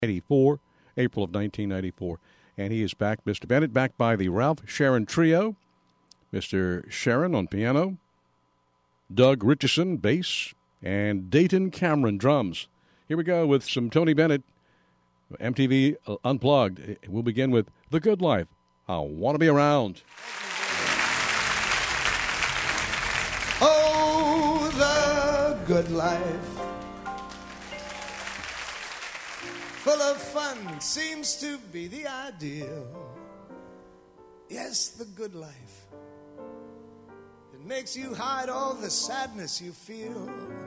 1994, April of 1994. And he is back, Mr. Bennett, backed by the Ralph Sharon Trio. Mr. Sharon on piano, Doug Richardson, bass, and Dayton Cameron, drums. Here we go with some Tony Bennett, MTV Unplugged. We'll begin with The Good Life. I Want to Be Around. Oh, the good life, full of fun, seems to be the ideal. Yes, the good life. It makes you hide all the sadness you feel.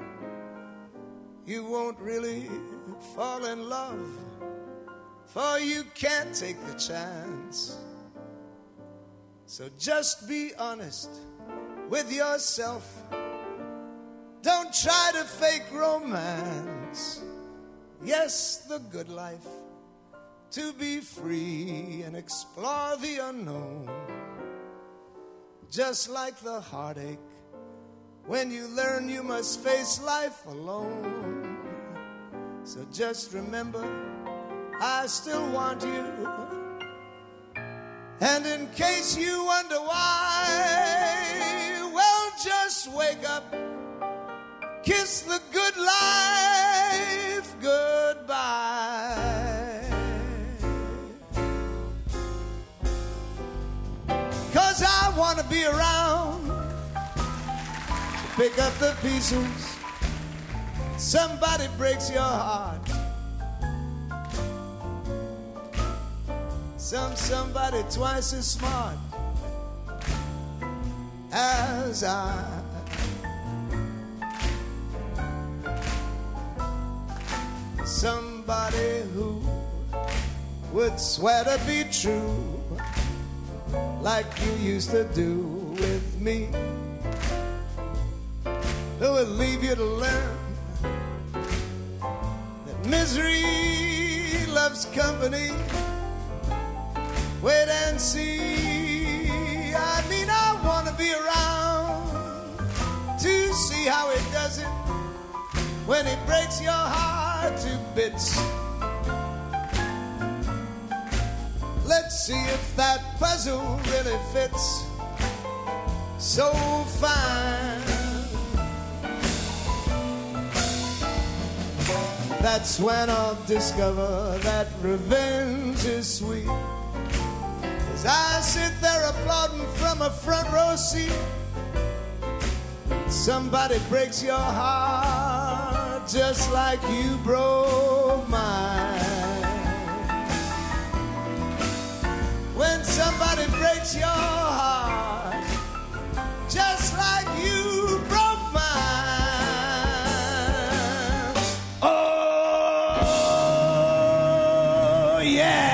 You won't really fall in love, for you can't take the chance. So just be honest with yourself. Don't try to fake romance. Yes, the good life, to be free and explore the unknown. Just like the heartache when you learn you must face life alone. So just remember, I still want you. And in case you wonder why, well, just wake up, kiss the good life goodbye. 'Cause I want to be around to pick up the pieces. Somebody breaks your heart. Somebody twice as smart as I. Somebody who would swear to be true, like you used to do with me, who would leave you to learn that misery loves company. Wait and see. I mean, I want to be around to see how he does it when he breaks your heart to bits. Let's see if that puzzle really fits so fine. That's when I'll discover that revenge is sweet. As I sit there applauding from a front row seat, somebody breaks your heart just like you broke mine. When somebody breaks your heart just like you broke mine. Oh, yeah.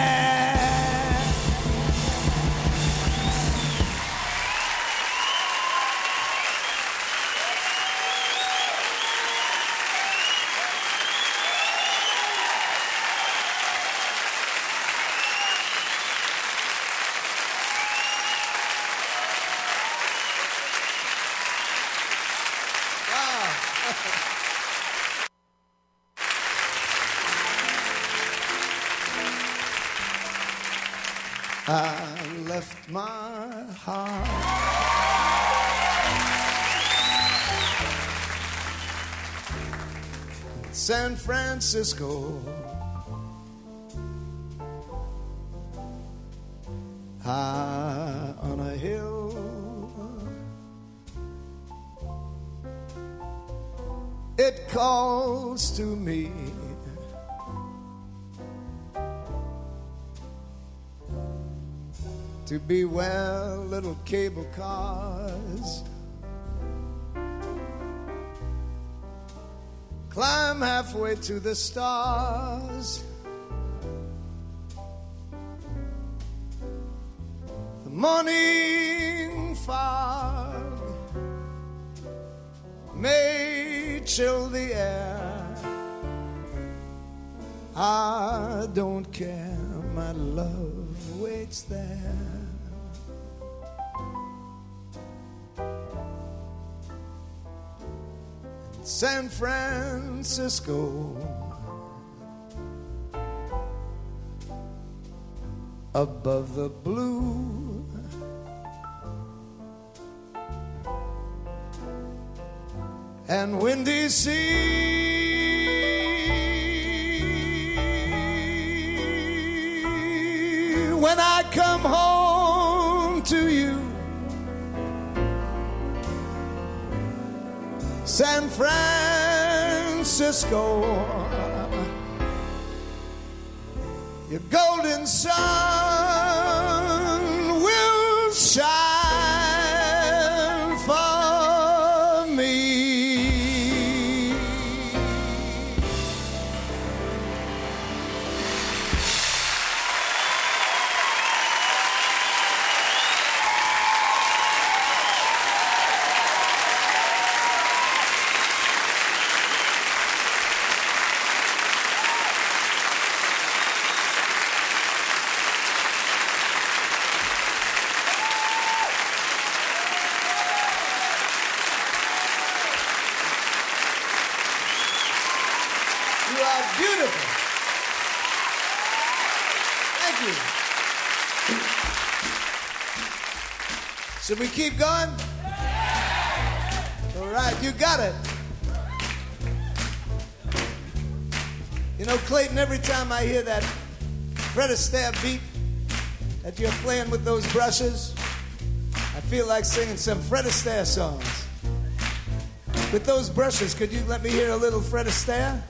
I left my heart in San Francisco, high on a hill. It calls to me. To be where little cable cars climb halfway to the stars. The morning fog may chill the air. I don't care, my love waits there. San Francisco, above the blue. And windy sea. When I come home to you, San Francisco, your golden sun will shine for me. You are beautiful. Thank you. Should we keep going? All right, you got it. You know, Clayton, every time I hear that Fred Astaire beat that you're playing with those brushes, I feel like singing some Fred Astaire songs. With those brushes, could you let me hear a little Fred Astaire?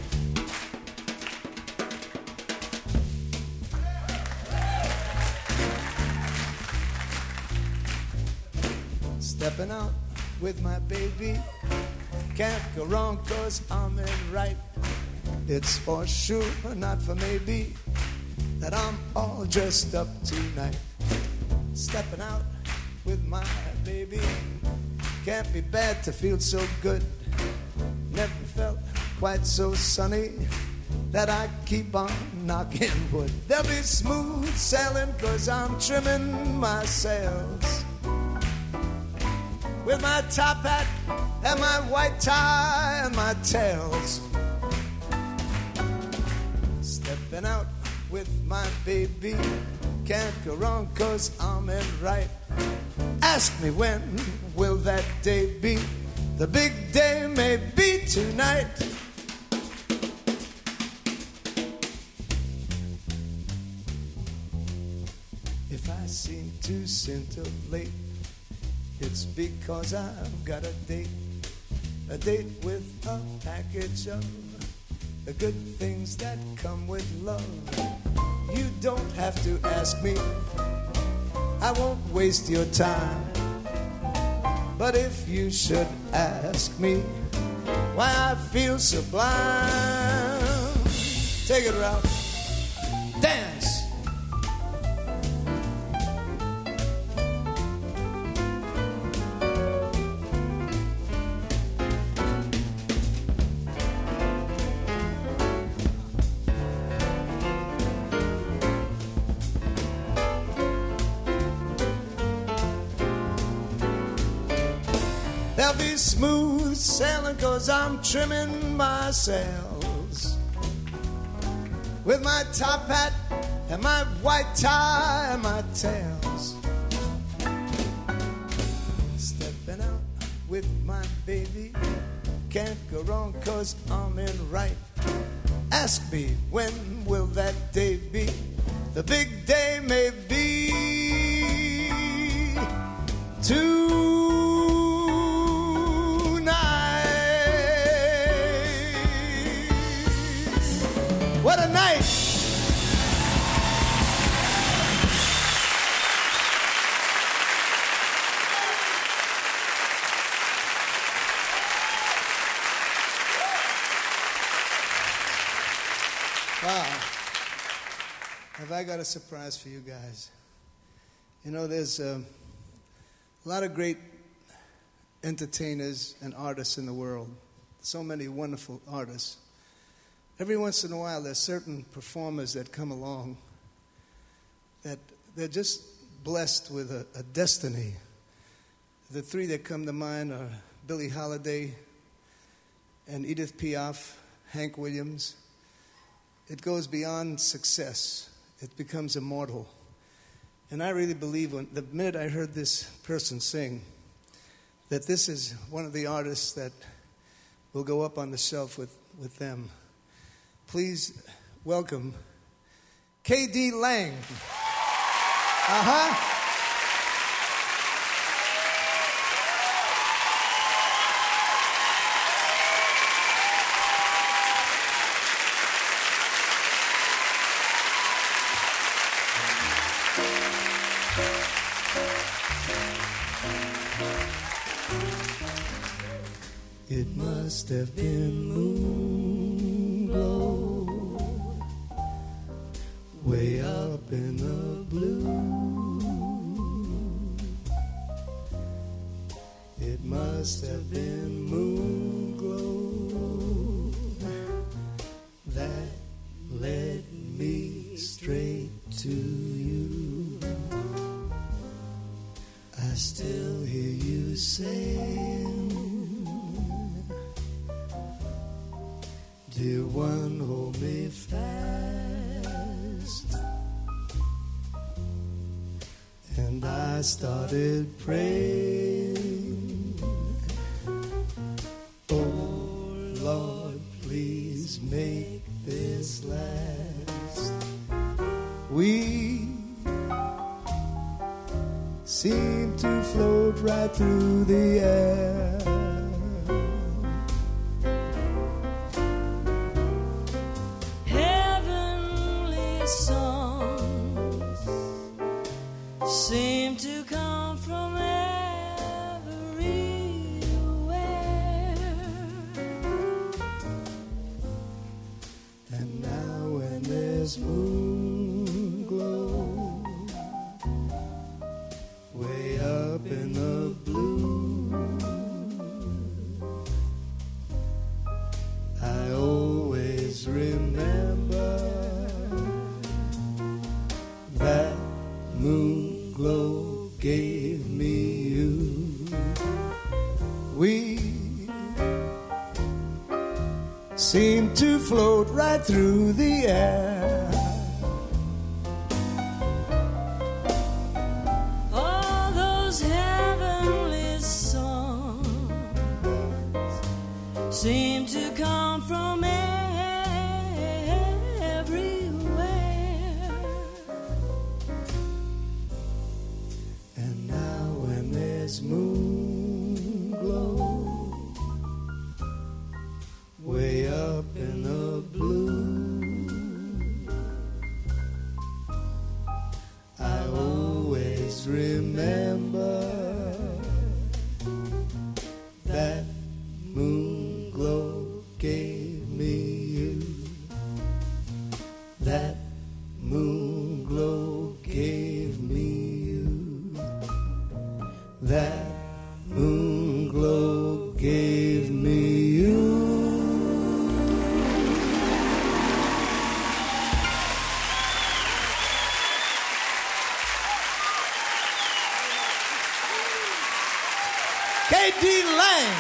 Stepping out with my baby, can't go wrong 'cause I'm in right. It's for sure, not for maybe, that I'm all dressed up tonight. Stepping out with my baby, can't be bad to feel so good. Never felt quite so sunny that I keep on knocking wood. There'll be smooth sailing 'cause I'm trimming my sails with my top hat and my white tie and my tails. Stepping out with my baby, can't go wrong 'cause I'm in right. Ask me when will that day be? The big day may be tonight. If I seem to scintillate, it's because I've got a date with a package of the good things that come with love. You don't have to ask me, I won't waste your time. But if you should ask me why I feel sublime, take it, Ralph. Dance. There'll be smooth sailing 'cause I'm trimming my sails with my top hat and my white tie and my tails. Stepping out with my baby, can't go wrong 'cause I'm in right. Ask me when will that day be? The big day may be tonight. What a night! Wow. Have I got a surprise for you guys? You know, there's a lot of great entertainers and artists in the world. So many wonderful artists. Every once in a while, there's certain performers that come along that they're just blessed with a destiny. The three that come to mind are Billie Holiday and Edith Piaf, Hank Williams. It goes beyond success. It becomes immortal. And I really believe the minute I heard this person sing, that this is one of the artists that will go up on the shelf with them. Please welcome K.D. Lang. It must have been moon glow way up in the blue. It must have been moon glow that led me straight to you. I still hear you saying, dear one, hold me fast. And I started praying, oh Lord, please make this last. We seem to float right through the air. Seem to come from everywhere. And now when there's moon glow way up in the blue, I always remember that moon glow gave me you. We seem to float right through the air. All those heavenly songs seem to come from everywhere. And now when there's moon glow way up in the blue, I always remember that moon glow gave me you. That moon glow gave me you. That moon glow gave me you. K.D. Lang.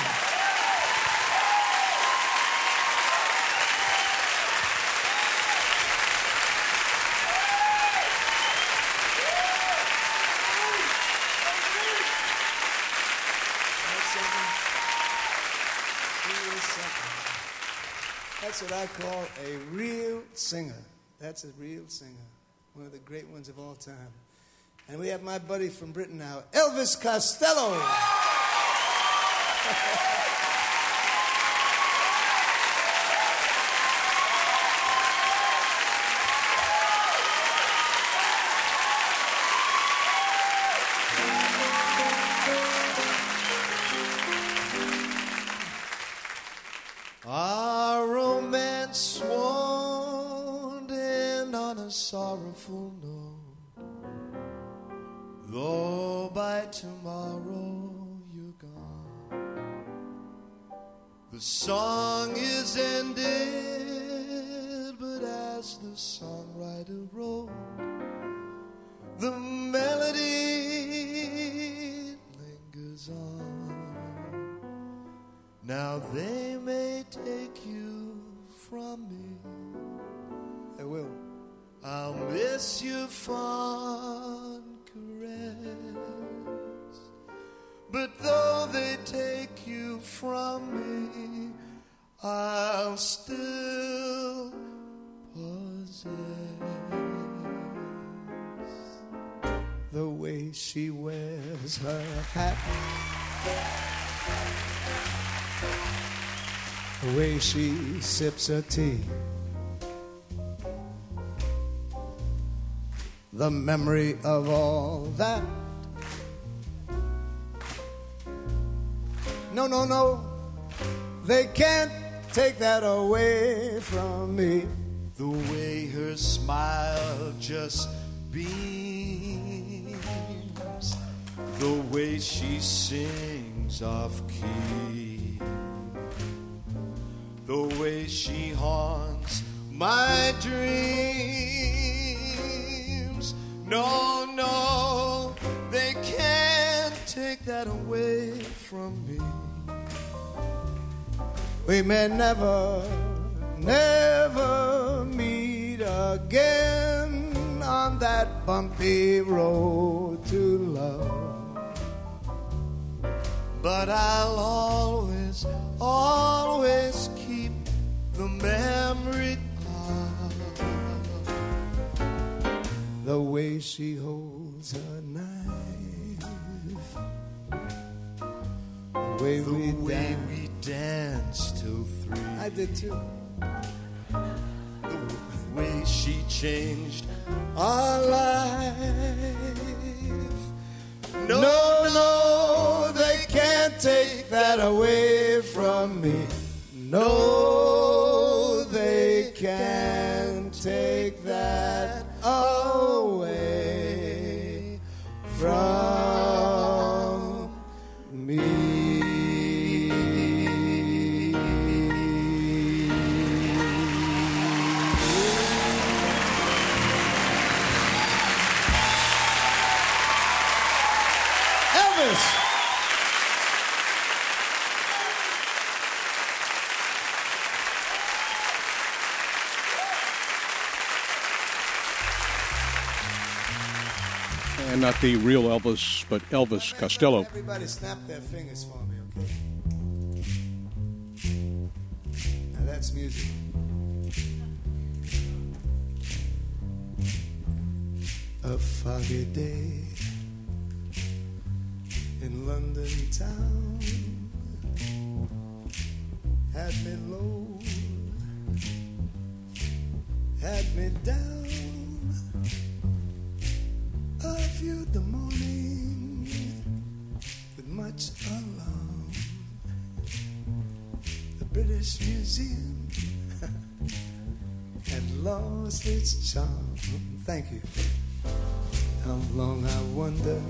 That's what I call a real singer. That's a real singer. One of the great ones of all time. And we have my buddy from Britain now, Elvis Costello. Our romance won't end on a sorrowful note, though by tomorrow you're gone. The song is ended, but as the songwriter wrote, the melody lingers on. Now they may take you from me. They will. I'll miss your fond but though they take you from me, I'll still possess the way she wears her hat, the way she sips her tea, the memory of all that. No, no, no, they can't take that away from me. The way her smile just beams, the way she sings off key, the way she haunts my dreams. No, no, they can't take that away from me. We may never, never meet again on that bumpy road to love, but I'll always, always keep the memory of the way she holds her knife, the way we danced till 3. I did too. The way she changed our life. No, no, they can't take that away from me. No, they can't take that away from me. And not the real Elvis, but Elvis Costello. Everybody snap their fingers for me, okay? Now that's music. A foggy day in London town had me low, had me down. I viewed the morning with much alarm. The British Museum had lost its charm. Thank you. How long, I wonder,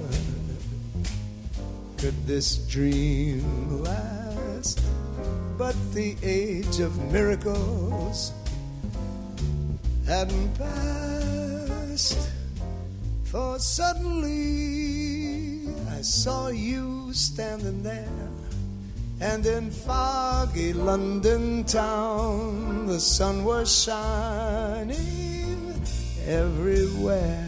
could this dream last? But the age of miracles hadn't passed. For suddenly I saw you standing there, and in foggy London town the sun was shining everywhere.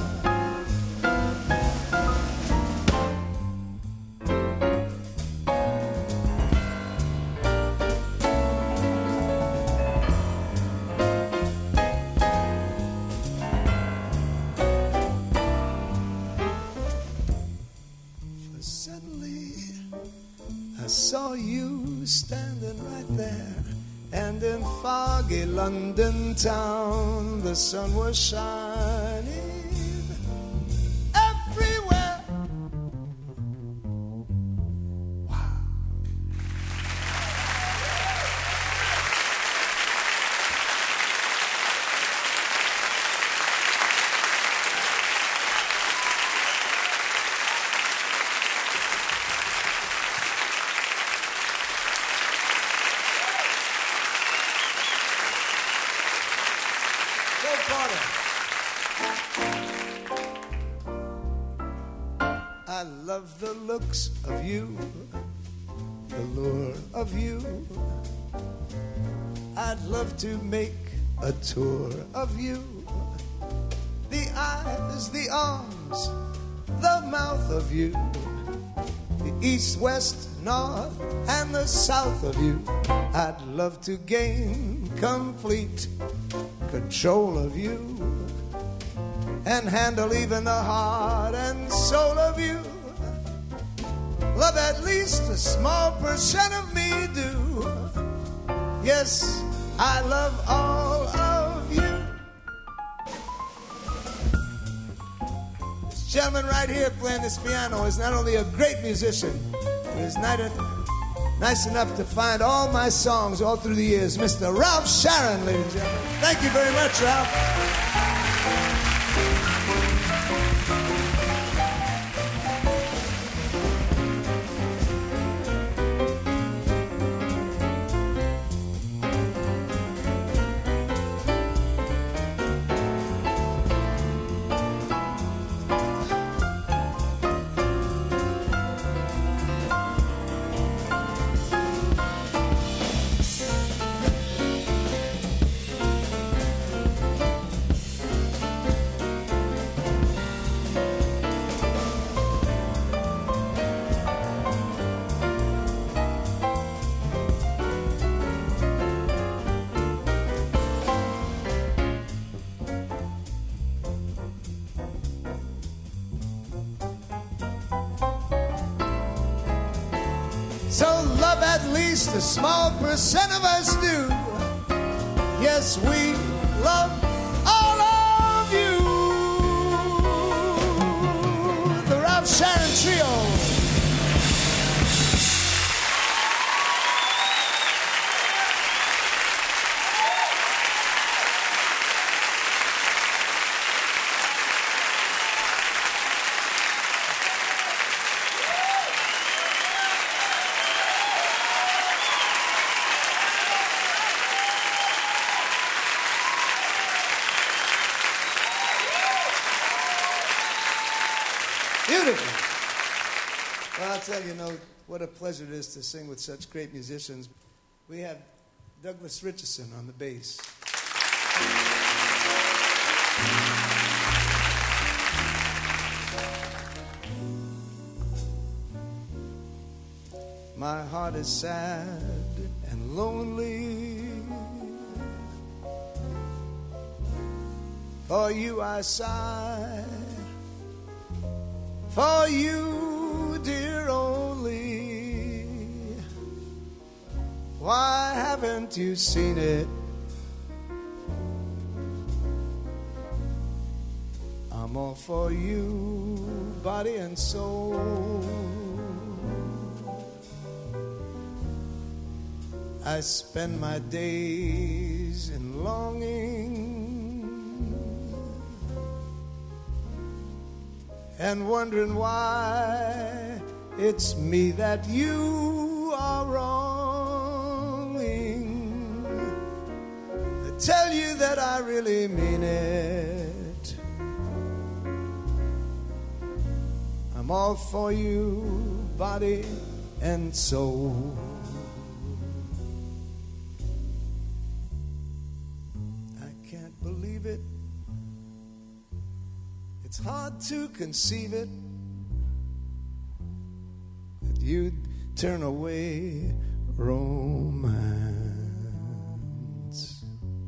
London town, the sun was shining everywhere. Wow. I love the looks of you, the lure of you. I'd love to make a tour of you. The eyes, the arms, the mouth of you. the east, west, north, and the south of you. I'd love to gain complete control of you and handle even the heart and soul of you. Love at least a small percent of me do. Yes, I love all of you. This gentleman right here playing this piano is not only a great musician, but is nice enough to find all my songs all through the years. Mr. Ralph Sharon, ladies and gentlemen. Thank you very much, Ralph. So love at least a small percent of us do. Yes, we love all of you. The Ralph Sharon Trio. Beautiful. Well, I'll tell you, what a pleasure it is to sing with such great musicians. We have Douglas Richardson on the bass. My heart is sad and lonely. For you I sigh. For you, dear, only. Why haven't you seen it? I'm all for you, body and soul. I spend my days in longing and wondering why it's me that you are wronging. I tell you that I really mean it. I'm all for you, body and soul. I can't believe it. It's hard to conceive it, that you'd turn away romance.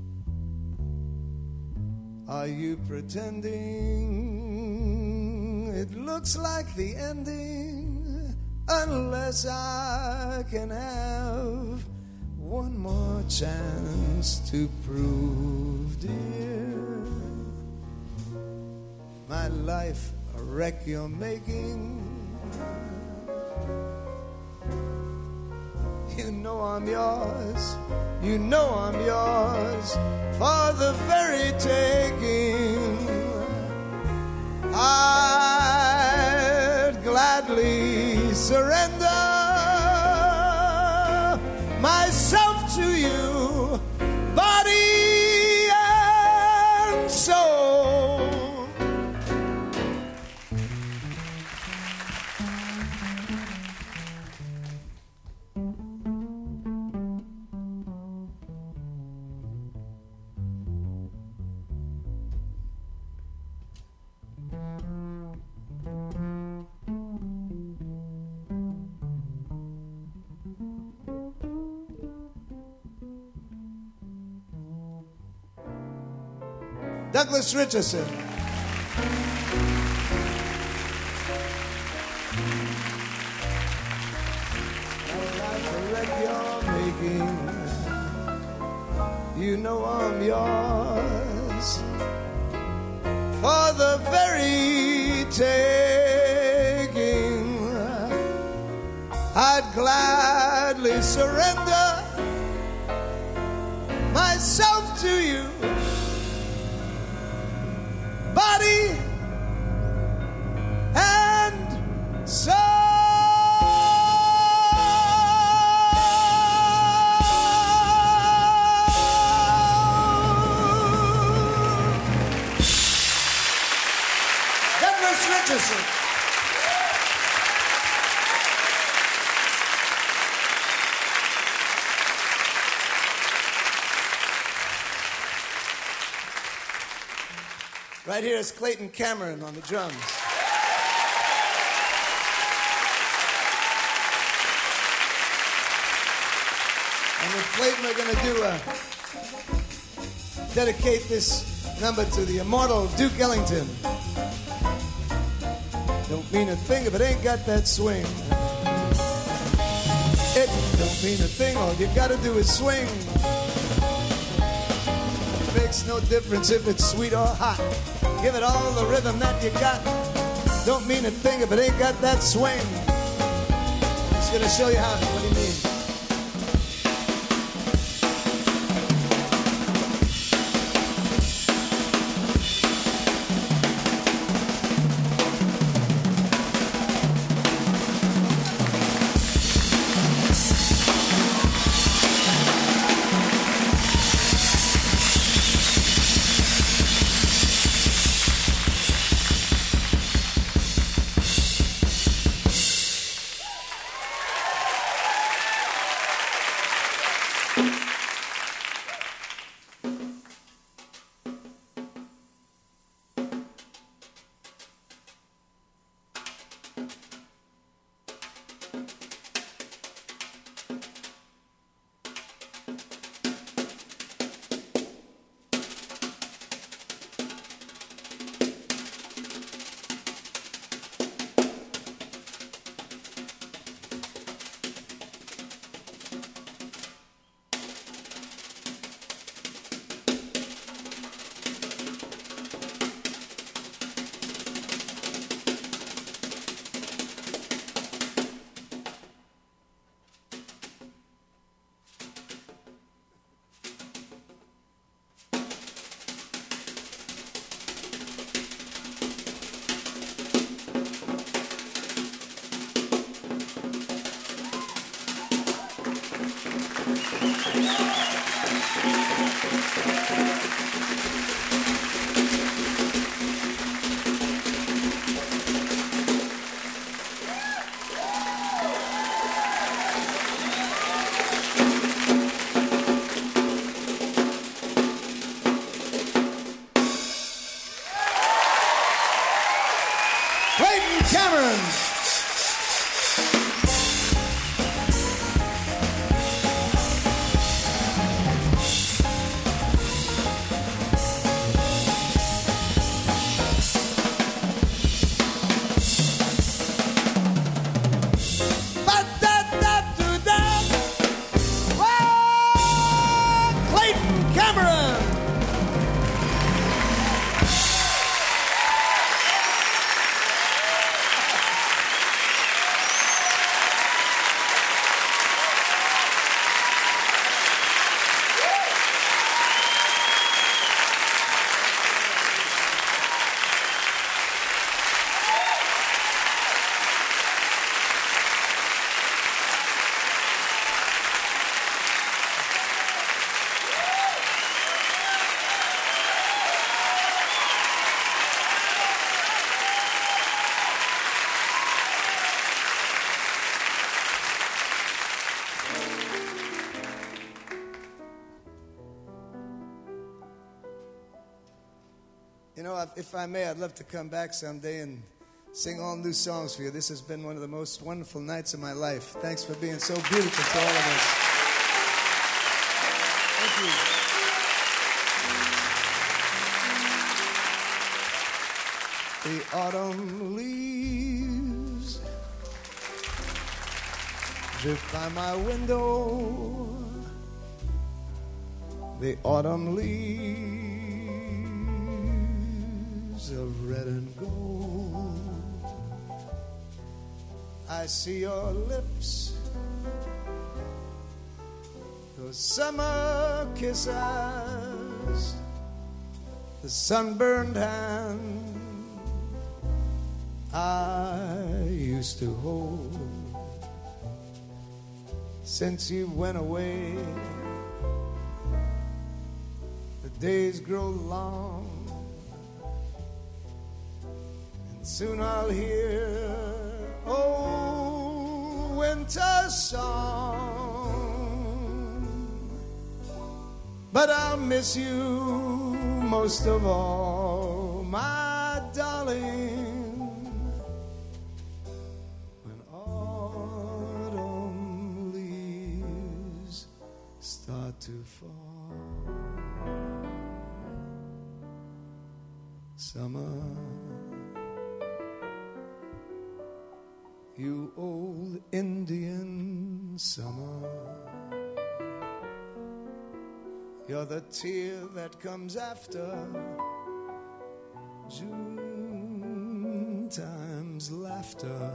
Are you pretending it looks like the ending, unless I can have one more chance to prove, dear, my life a wreck you're making? You know I'm yours, you know I'm yours for the very taking. I'd gladly surrender myself to you, body and soul. Douglas Richardson. You know I'm yours for the very taking. I'd gladly surrender myself to you, body and soul. Richardson. Right here is Clayton Cameron on the drums. And with Clayton, we're going to dedicate this number to the immortal Duke Ellington. Don't mean a thing if it ain't got that swing. It don't mean a thing, all you gotta do is swing. It makes no difference if it's sweet or hot. Give it all the rhythm that you got. Don't mean a thing if it ain't got that swing. I'm just gonna show you how, what do you mean? You know, if I may, I'd love to come back someday and sing all new songs for you. This has been one of the most wonderful nights of my life. Thanks for being so beautiful to all of us. Thank you. The autumn leaves drift by my window. The autumn leaves of red and gold. I see your lips, those summer kisses, the sunburned hand I used to hold. Since you went away, the days grow long, and soon I'll hear old winter song. But I'll miss you most of all, my darling, when autumn leaves start to fall. Summer, you old Indian summer, you're the tear that comes after June time's laughter.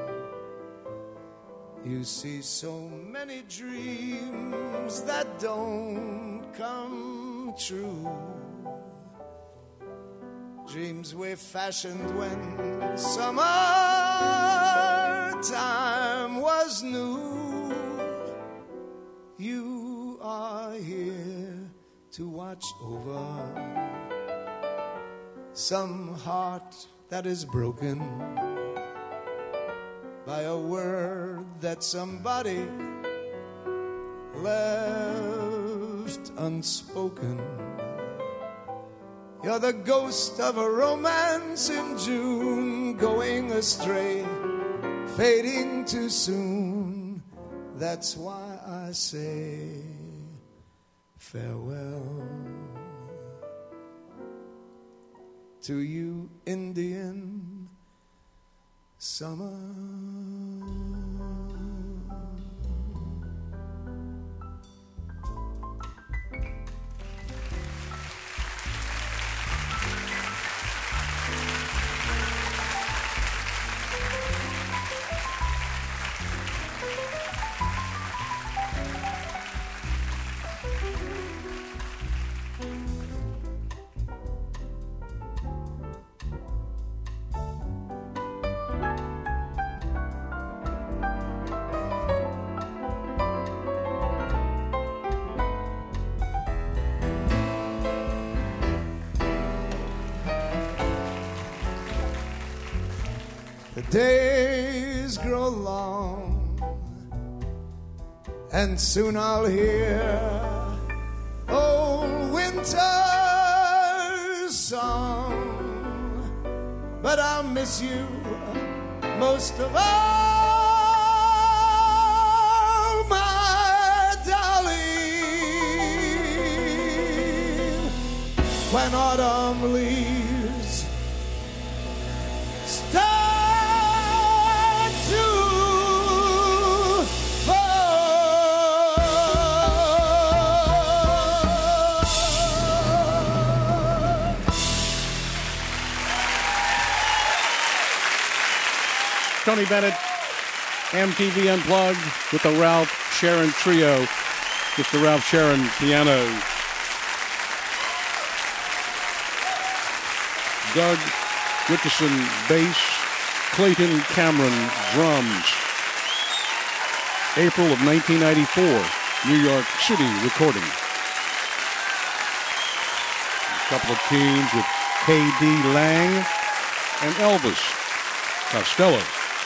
You see so many dreams that don't come true, dreams we fashioned when summertime was new. You are here to watch over some heart that is broken by a word that somebody left unspoken. You're the ghost of a romance in June, going astray, fading too soon. That's why I say farewell to you, Indian summer. The days grow long, and soon I'll hear old winter's song. But I'll miss you most of all, my darling, when autumn leaves start to Tony Bennett, MTV Unplugged with the Ralph Sharon Trio. Mr. Ralph Sharon, piano. Doug Richardson, bass. Clayton Cameron, drums. April of 1994, New York City recording. A couple of tunes with K.D. Lang and Elvis Costello.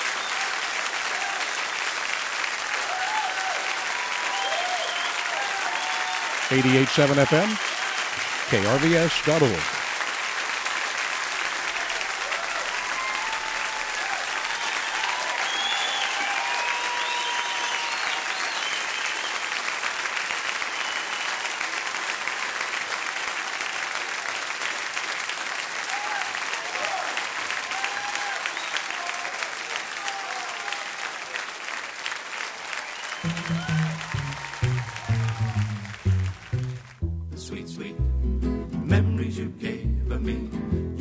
88.7 FM, krvs.org.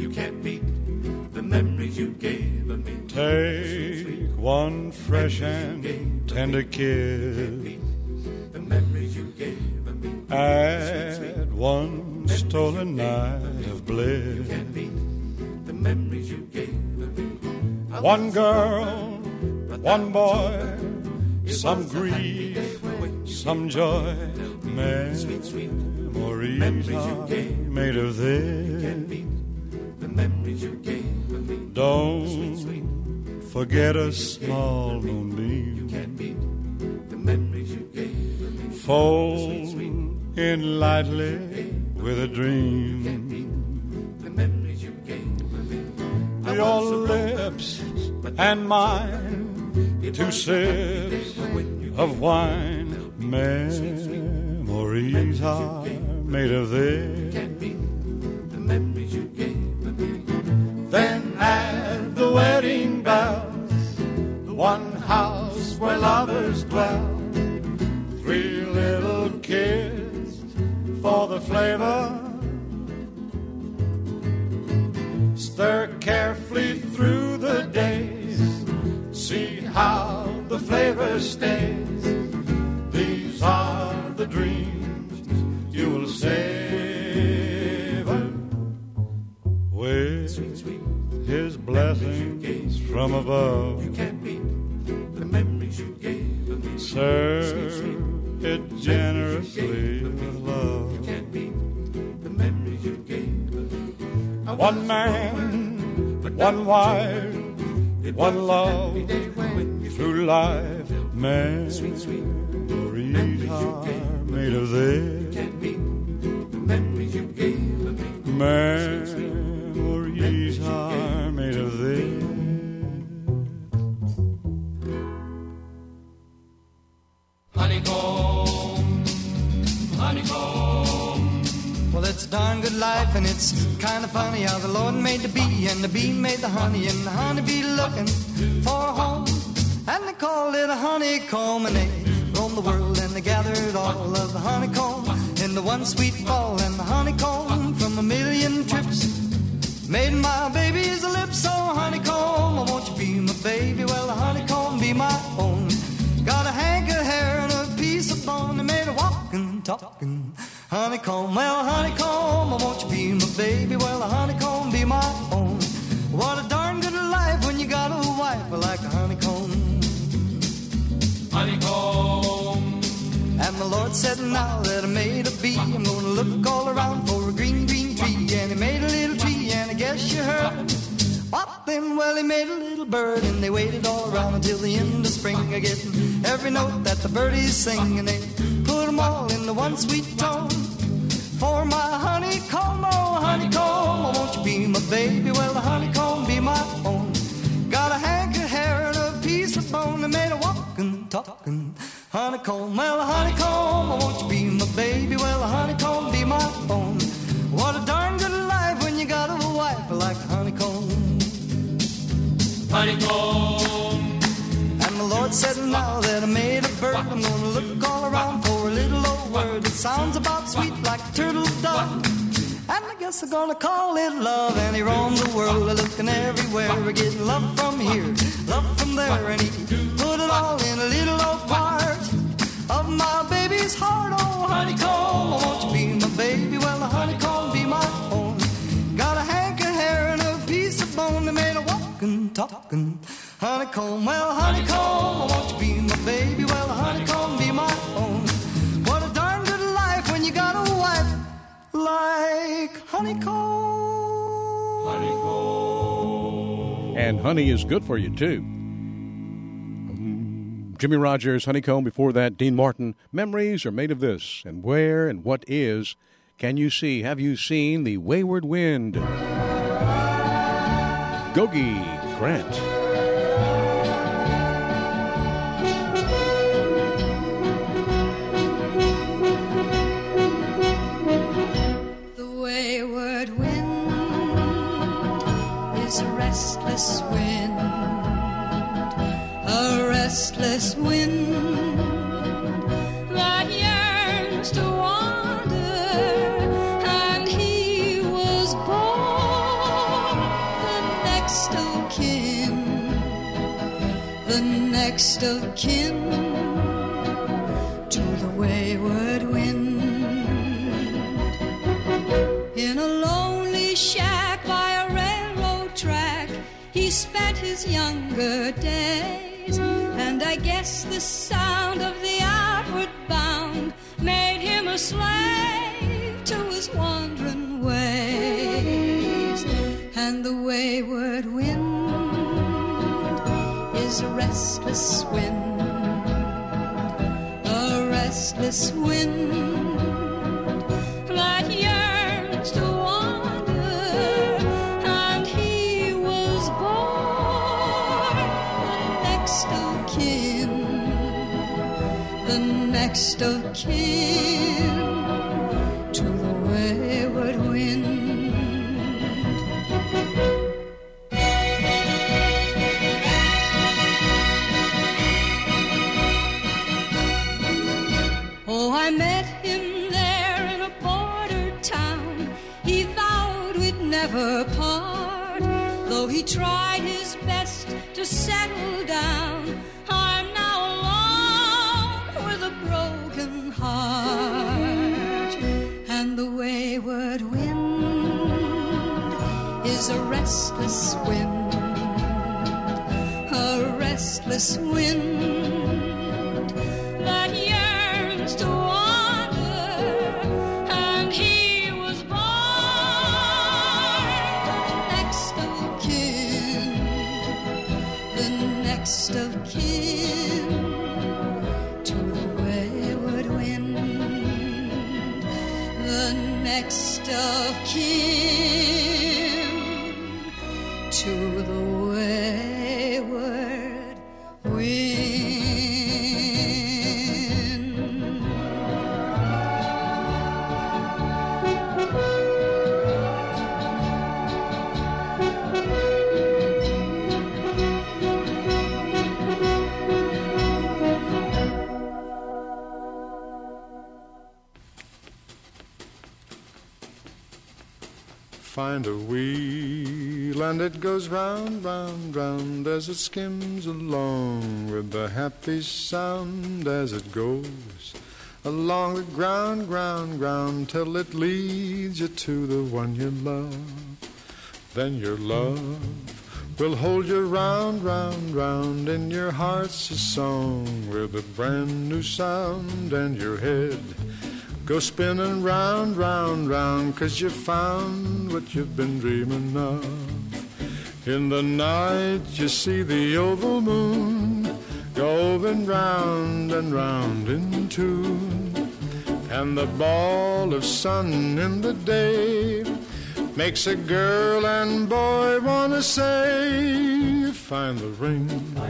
can't beat the memories you gave me. Take one fresh and tender kiss. The memories you gave me. Add one stolen night of bliss. You can't beat the memories you gave me. One girl, one boy, some grief, some joy. Memories are made of this. The memories you gave me. Don't forget a small moonbeam. The memories you gave me. Fold in lightly with a dream. The memories you gave me. Your lips and mine, two sips of wine. Memories are made of this. The memories you gave me. Then add the wedding bells, one house where lovers dwell. Three little kids for the flavor. Stir carefully through the days. See how the flavor stays. These are the dreams you will savor with His blessings from above. You can't beat the memories you gave me. Serve it generously with love. You can't beat the memories you gave me. One man, one wife, one love, through life. Memories are made of this. Memories you gave me. Memories are made of this. Honeycomb, honeycomb. Well, it's a darn good life, and it's kind of funny how the Lord made the bee, and the bee made the honey, and the honeybee looking for a home. And they called it a honeycomb, and they roamed the world, and they gathered all of the honeycomb into one sweet ball. And the honeycomb from a million trips made my baby's lips. So honeycomb, won't you be my baby? Well, the honeycomb be my own. Got a hank of hair and a piece of bone, they made a walking, talking honeycomb. Well, honeycomb, won't you be my baby? Well, the honeycomb be my own. What a darn good life when you got a wife like a honeycomb. Honeycomb. And the Lord said, now that I made a bee, I'm gonna look all around for a green, green tree. And He made a little tree, and I guess you heard. What then? Well, He made a little bird, and they waited all around until the end of spring, getting every note that the birdies sing, and they put them all into one sweet tone. For my honeycomb, oh honeycomb, won't you be my baby? Well, the honeycomb be my own. Got a hank of hair and a piece of bone, and made a walking, talking honeycomb. Well, the honeycomb, won't you be my baby? Well, the honeycomb be my own. What a darn good life when you got a wife like a honeycomb. Honeycomb. And the Lord said, now that I made a bird, I'm gonna look all around for a little old word that sounds about sweet like a turtle dove. And I guess I'm gonna call it love. And He roamed the world looking everywhere, getting love from here, love from there. And He put it all in a little old part of my baby's heart. Oh honeycomb, won't you be my baby? Well, the honeycomb be my own. Got a hank of hair and a piece of bone, that made a walking, talking honeycomb. Well, honeycomb, won't you be my baby? Well, the honeycomb be my own. What a darn good life when you got a wife like honeycomb. Honeycomb. And honey is good for you, too. Jimmy Rogers, Honeycomb. Before that, Dean Martin, Memories Are Made of This. And where and what is, can you see? Have you seen the Wayward Wind? Gogi Grant. The wayward wind is a restless wind, a restless wind that yearns to wander, and he was born the next of kin to the wayward wind. In a lonely shack by a railroad track, he spent his younger days, and I guess the sound of the outward bound made him a slave to his wandering ways. And the wayward wind is a restless wind, a restless wind that yearns to wander, and he was born the next of kin, the next of kin to the wayward wind. Oh, I met him there in a border town. He vowed we'd never part, though he tried his best to settle down. I'm now alone with a broken heart, and the wayward wind is a restless wind, a restless wind that yearns to wander, and he was born the next of kin, the next of kin to the wayward wind, the next of kin to the wayward wind. Find a wheel and it goes round, round, round as it skims along with the happy sound as it goes along the ground, ground, ground till it leads you to the one you love. Then your love will hold you round, round, round in your heart's a song with a brand new sound, and your head go spinning round, round, round, 'cause you found what you've been dreaming of. In the night you see the oval moon going round and round in tune, and the ball of sun in the day makes a girl and boy wanna say, find the ring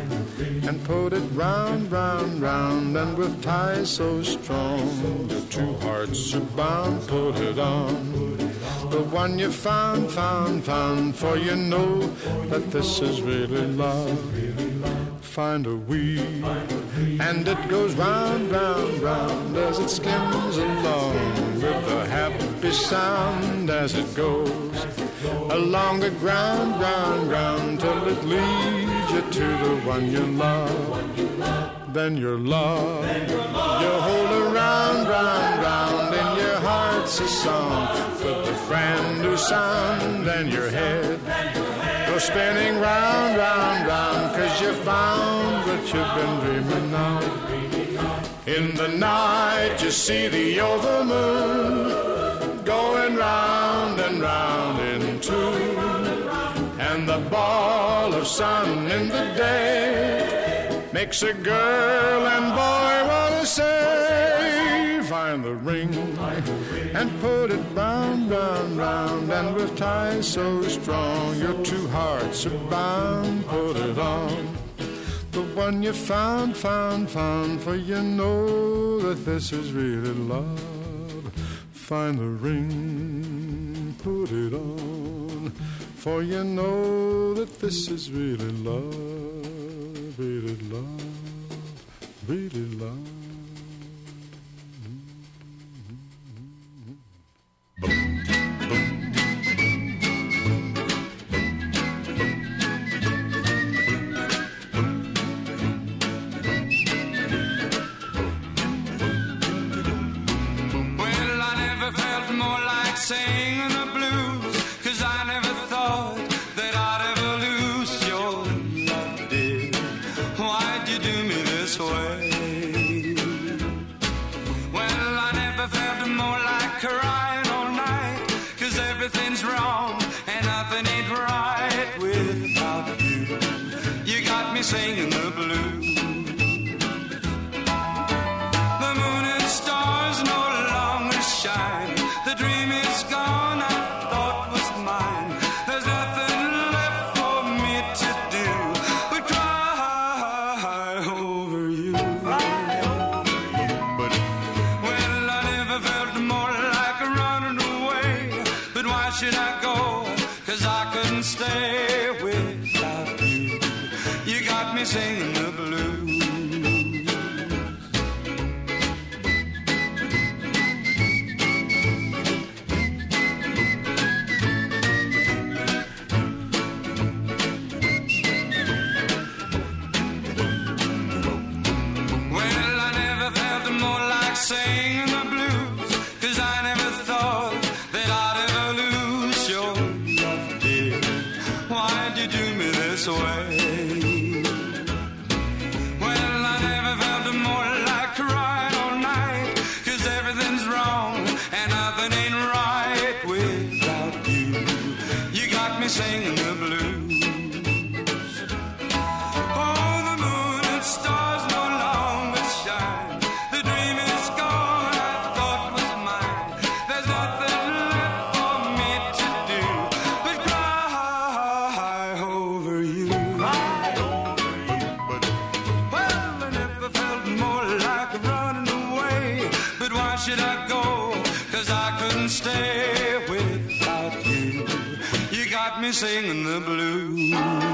and put it round, round, round, and with ties so strong the two hearts are bound. Put it on, the one you found, found, found, for you know that this is really love. Find a wheel and it goes round, round, round as it skims along with a happy sound as it goes along the ground, ground, ground till it leads you to the one you love. Then your love, you hold around, round, round in your heart's a song with a brand new sound, and your head goes spinning round, round, round, 'cause you found what you've been dreaming of. In the night you see the oval moon going round and round in tune, and the ball of sun in the day makes a girl and boy wanna say, find the ring and put it round, round, round, and with ties so strong your two hearts are bound. Put it on, the one you found, found, found, for you know that this is really love. Find the ring, put it on, for you know that this is really love, really love, really love. me singing the blues. The moon and stars no longer shine. The dream is gone I thought was mine. There's nothing left for me to do but cry over you. But well, I never felt more like running away. But why should I go? 'Cause I couldn't stay without you. You got me singing the blues. Well, I never felt more like singing the blues. 'Cause I never thought that I'd ever lose your love, dear. Why'd you do me this way? Well, I never felt more like crying all night. 'Cause everything's wrong and nothing ain't right without you. You got me singing the blues. Oh, the moon and stars no longer shine. The dream is gone I thought was mine. There's nothing left for me to do but cry over you. But, well, I never felt more like running away. But why should I go? 'Cause I couldn't stay without you. You got me singing the blues.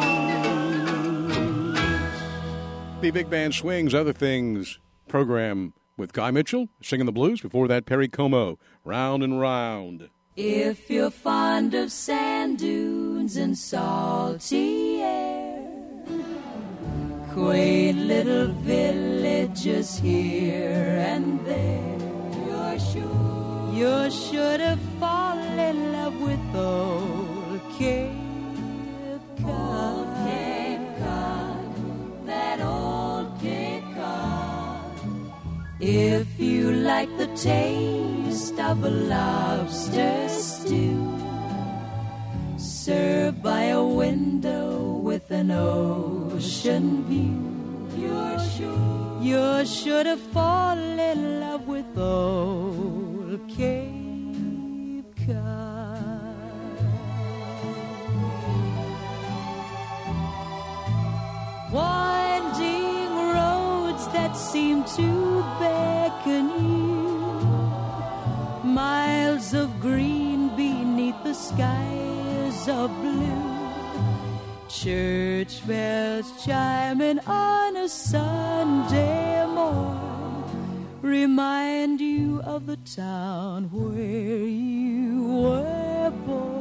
The Big Band Swings, Other Things program with Guy Mitchell singing the blues. Before that, Perry Como, Round and Round. If you're fond of sand dunes and salty air, quaint little villages here and there, you're sure to fall in love with old Cape Cod. That old Cape Cod. If you like the taste of a lobster stew, served by a window with an ocean view, you're sure to fall in love with old Cape Cod. Winding roads that seem to beckon you, miles of green beneath the skies of blue, church bells chiming on a Sunday morn remind you of the town where you were born.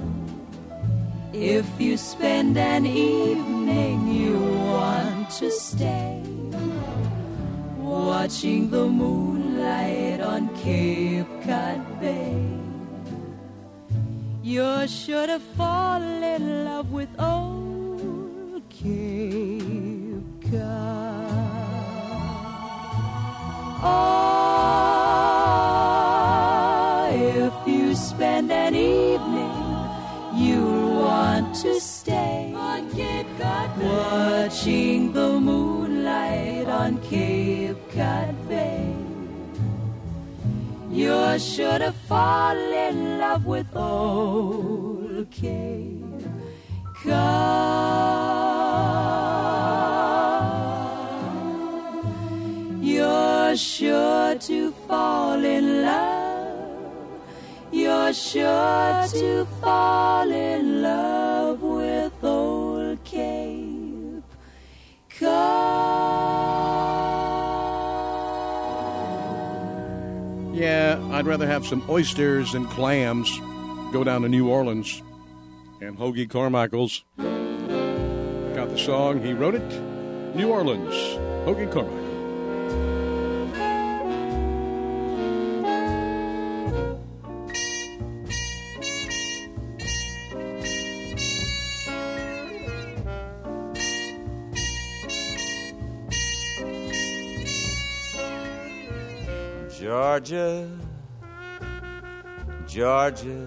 If you spend an evening you want to stay, watching the moonlight on Cape Cod Bay, you're sure to fall in love with old Cape Cod. Oh, if you spend an evening you'll want to stay on Cape Cod Bay, watching the moonlight on Cape Cod Bay, you're sure to fall in love with old Cape Cod. You're sure to fall in love. You're sure to fall in love with old Cape Cod. Yeah, I'd rather have some oysters and clams. Go down to New Orleans. And Hoagie Carmichael's got the song. He wrote it. New Orleans. Hoagie Carmichael. Georgia, Georgia,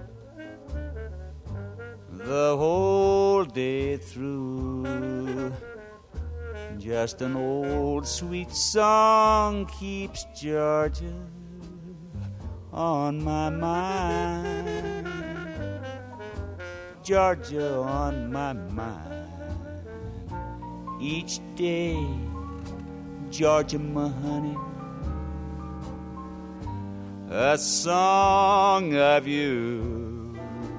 the whole day through, Just an old sweet song keeps Georgia on my mind. Georgia on my mind. Each day, Georgia, my honey, a song of you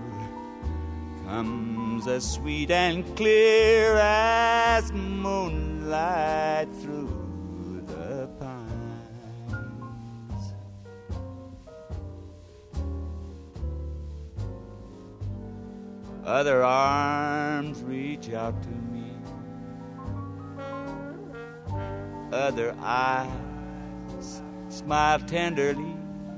comes as sweet and clear as moonlight through the pines. Other arms reach out to me, other eyes smile tenderly.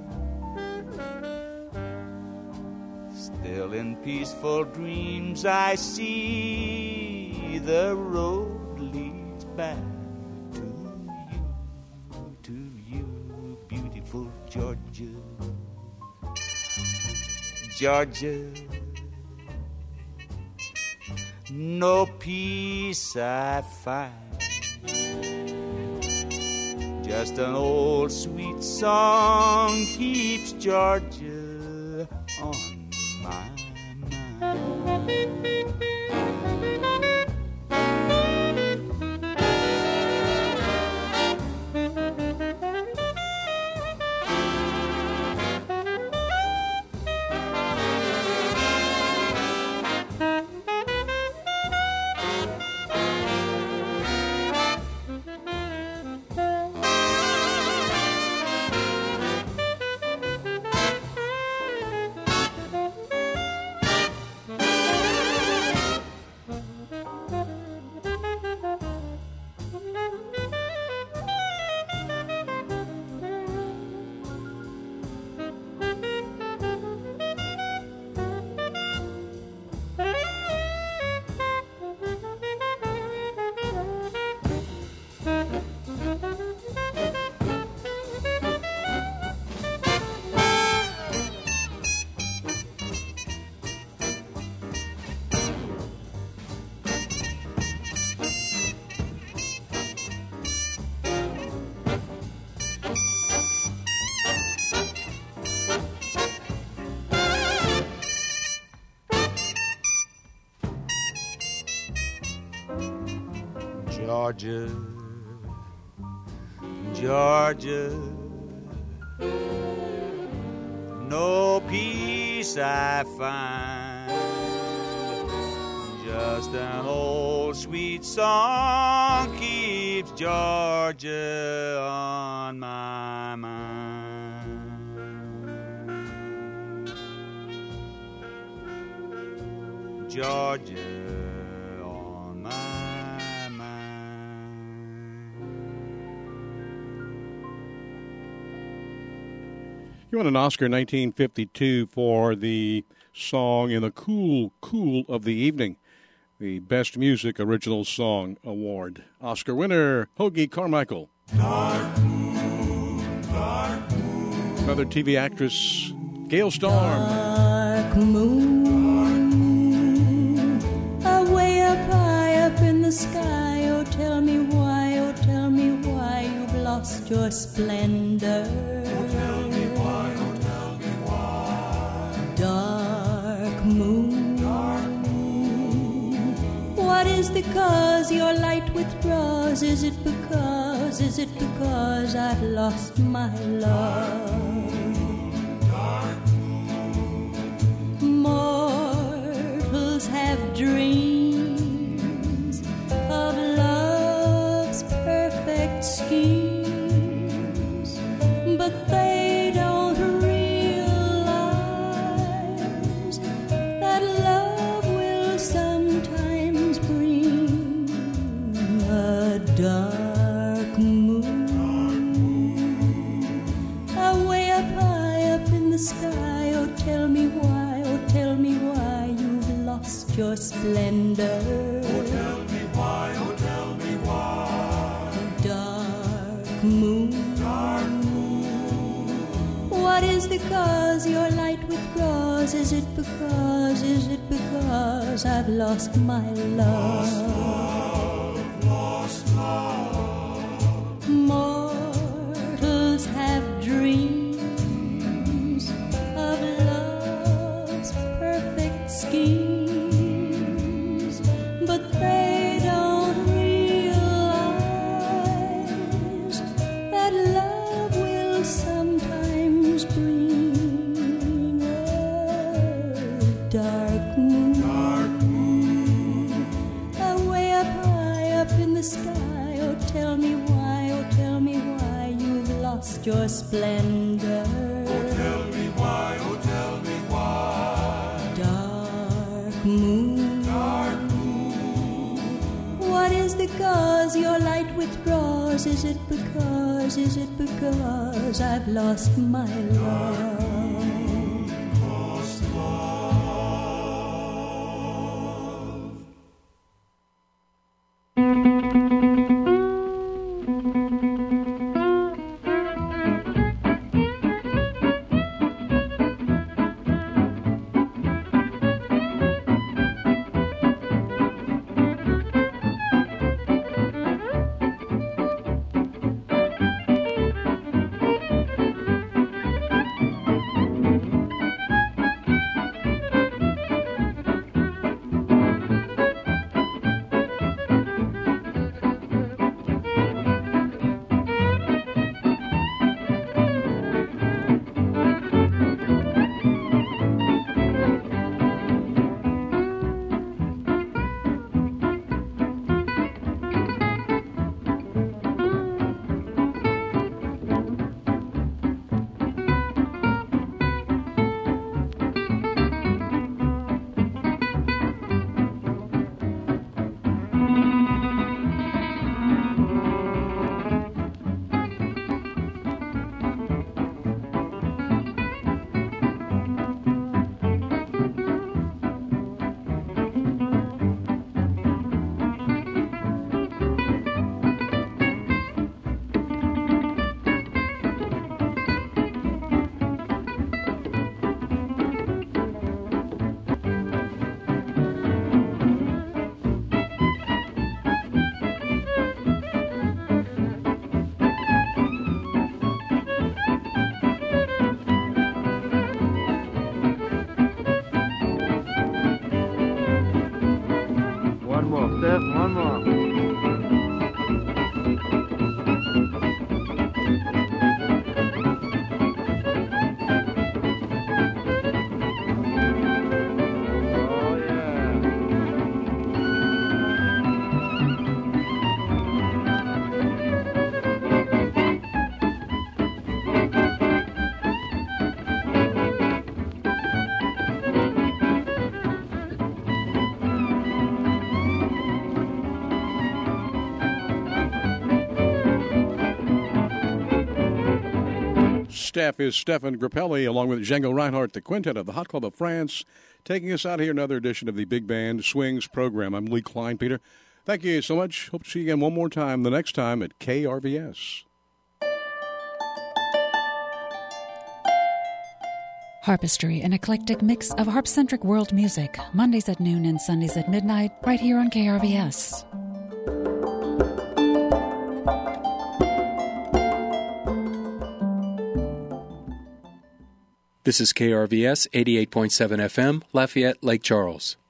Still in peaceful dreams I see the road leads back to you, beautiful Georgia. Georgia, no peace I find. Just an old sweet song keeps Georgia on my mind. Georgia, Georgia, no peace I find. Just an old sweet song keeps Georgia on my mind. Georgia. You won an Oscar in 1952 for the song In the Cool, Cool of the Evening, the Best Music Original Song Award. Oscar winner, Hoagy Carmichael. Dark moon, dark moon. Another TV actress, Gail Storm. Dark moon, away up high up in the sky. Oh, tell me why you've lost your splendor. Dark moon, what is the cause your light withdraws? Is it because I've lost my love? Dark moon, mortals have dreams of love's perfect schemes, but they don't dark moon, away up high up in the sky. Oh, tell me why you've lost your splendor. oh tell me why, Dark moon, what is the cause your light withdraws? Is it because I've lost my love? Mortals have dreams of love's perfect schemes, but they don't realize that love will sometimes bring a dark moon. Away up high up in the sky. Oh, tell me why you've lost your splendor. Oh, tell me why, oh, tell me why. Dark moon, Dark moon. what is the cause your light withdraws? Is it because I've lost my love? Lost love. One more. Staff is Stefan Grappelli, along with Django Reinhardt, the quintet of the Hot Club of France, taking us out here another edition of the Big Band Swings program. I'm Lee Klein, Peter. Thank you so much. Hope to see you again one more time the next time at KRVS. Harpistry, an eclectic mix of harp-centric world music, Mondays at noon and Sundays at midnight, right here on KRVS. This is KRVS 88.7 FM, Lafayette, Lake Charles.